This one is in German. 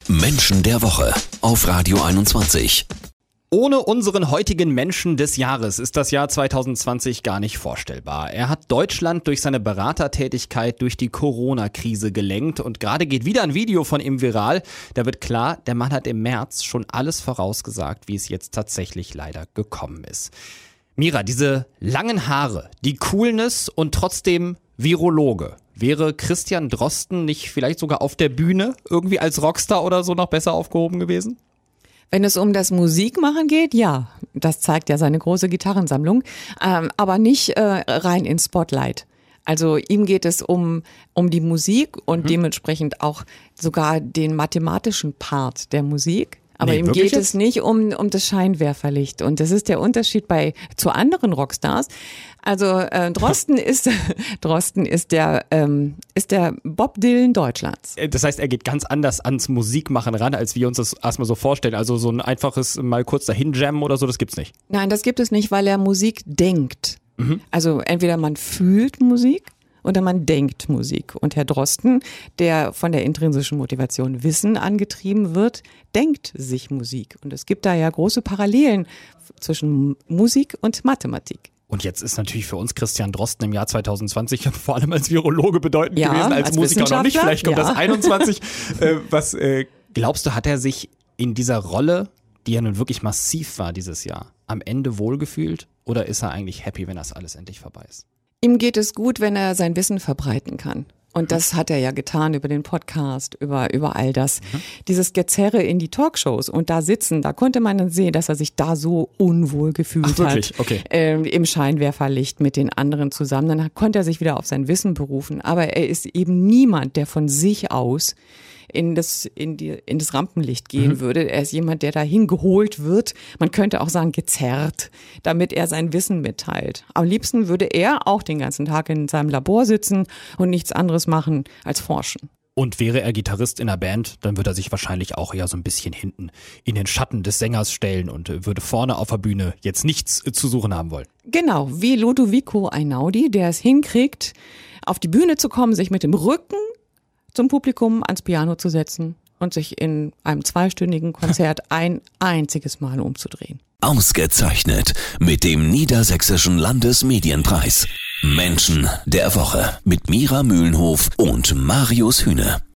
Menschen der Woche auf Radio 21. Ohne unseren heutigen Menschen des Jahres ist das Jahr 2020 gar nicht vorstellbar. Er hat Deutschland durch seine Beratertätigkeit durch die Corona-Krise gelenkt und gerade geht wieder ein Video von ihm viral. Da wird klar, der Mann hat im März schon alles vorausgesagt, wie es jetzt tatsächlich leider gekommen ist. Mira, diese langen Haare, die Coolness und trotzdem Virologe. Wäre Christian Drosten nicht vielleicht sogar auf der Bühne irgendwie als Rockstar oder so noch besser aufgehoben gewesen? Wenn es um das Musikmachen geht, ja, das zeigt ja seine große Gitarrensammlung, aber nicht rein ins Spotlight. Also ihm geht es um die Musik und dementsprechend auch sogar den mathematischen Part der Musik. Aber ihm geht es nicht um das Scheinwerferlicht. Und das ist der Unterschied zu anderen Rockstars. Also Drosten ist der Bob Dylan Deutschlands. Das heißt, er geht ganz anders ans Musikmachen ran, als wir uns das erstmal so vorstellen. Also so ein einfaches mal kurz dahin jammen oder so, das gibt's nicht. Nein, das gibt es nicht, weil er Musik denkt. Also entweder man fühlt Musik oder man denkt Musik. Und Herr Drosten, der von der intrinsischen Motivation Wissen angetrieben wird, denkt sich Musik. Und es gibt da ja große Parallelen zwischen Musik und Mathematik. Und jetzt ist natürlich für uns Christian Drosten im Jahr 2020 vor allem als Virologe bedeutend gewesen, als Musiker noch nicht. Vielleicht kommt das 21. Was glaubst du, hat er sich in dieser Rolle, die ja nun wirklich massiv war dieses Jahr, am Ende wohlgefühlt? Oder ist er eigentlich happy, wenn das alles endlich vorbei ist? Ihm geht es gut, wenn er sein Wissen verbreiten kann. Und das hat er ja getan über den Podcast, über all das. Dieses Gezerre in die Talkshows und da sitzen, da konnte man dann sehen, dass er sich da so unwohl gefühlt hat. Okay. Im Scheinwerferlicht mit den anderen zusammen. Dann konnte er sich wieder auf sein Wissen berufen. Aber er ist eben niemand, der von sich aus in das Rampenlicht gehen würde. Er ist jemand, der dahin geholt wird. Man könnte auch sagen gezerrt, damit er sein Wissen mitteilt. Am liebsten würde er auch den ganzen Tag in seinem Labor sitzen und nichts anderes machen als forschen. Und wäre er Gitarrist in einer Band, dann würde er sich wahrscheinlich auch eher so ein bisschen hinten in den Schatten des Sängers stellen und würde vorne auf der Bühne jetzt nichts zu suchen haben wollen. Genau, wie Ludovico Einaudi, der es hinkriegt, auf die Bühne zu kommen, sich mit dem Rücken zum Publikum ans Piano zu setzen und sich in einem 2-stündigen Konzert ein einziges Mal umzudrehen. Ausgezeichnet mit dem Niedersächsischen Landesmedienpreis. Menschen der Woche mit Mira Mühlenhof und Marius Hühne.